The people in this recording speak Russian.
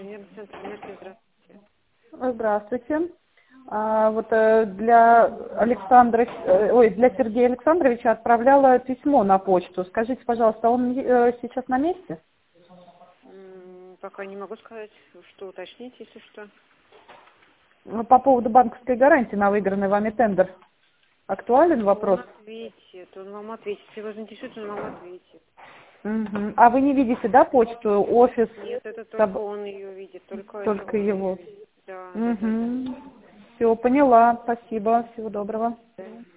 Инженерный центр энергии, здравствуйте. Здравствуйте. Для Александра, для Сергея Александровича отправляла письмо на почту. Скажите, пожалуйста, он сейчас на месте? Пока не могу сказать, что уточнить, если что. По поводу банковской гарантии на выигранный вами тендер. Актуален вопрос? Он вам ответит. Если вас заинтересует, он вам ответит. Угу. А вы не видите, да, почту, офис? Нет, это только он ее видит, только его. Да, Угу. Все, поняла. Спасибо. Всего доброго. да.